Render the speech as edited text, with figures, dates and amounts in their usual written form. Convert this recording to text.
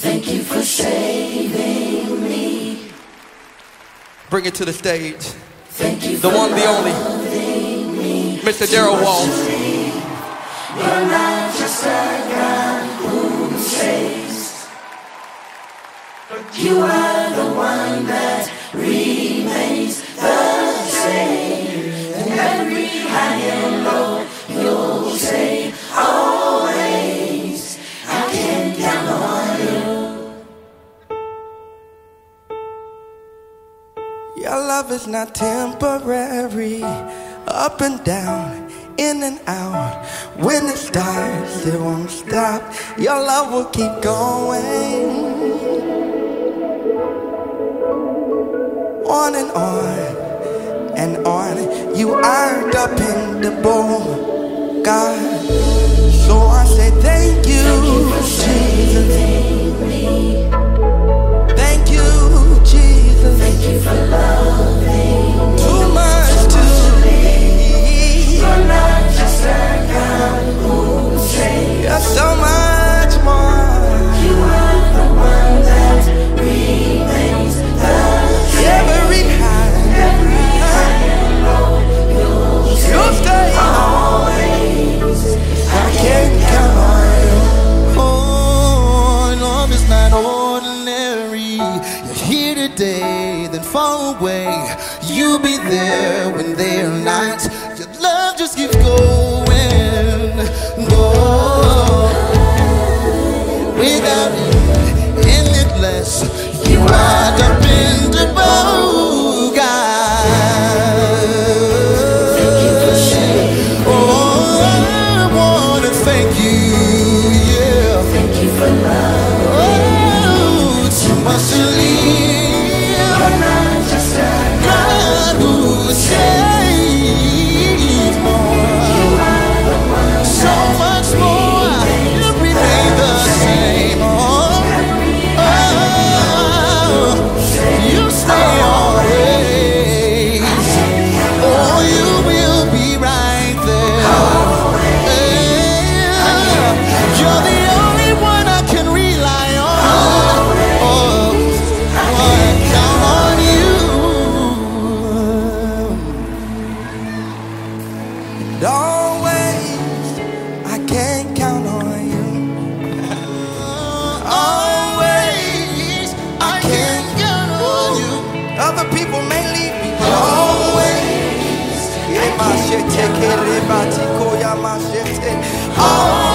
Thank you for saving me. Bring it to the stage. Thank you the for one, the only, me. Mr. Daryl Walsh. You're not just a God who saves, but you are the one that remains the same. And every high and low, you'll say always, I can count on you. Your love is not temporary, up and down, in and out. When it starts, it won't stop. Your love will keep going. On and on. You are dependable, God. So I say thank you, Jesus. Thank you, Jesus. Thank you for loving. Too much to leave. You're not just a God who saves. You're so much more. You are the one that remains the same. Every high and low, you'll stay always. I can count on you. Oh, love is not ordinary. You're here today, then far away. You'll be there when they're not. Your love just keeps going. Without end, endless. You are dependable, God. Oh, I wanna thank you, yeah. Thank you for love. Oh, too much to leave. You're not just a God who saves more. You are the one So much more. You remain the same. Oh, you stay always. Oh, you will be right there. Yeah. You're the only one I can rely on. Oh, I count on you. And always, I can count on you. Always, I can count on you. Other people may leave me, but always, always,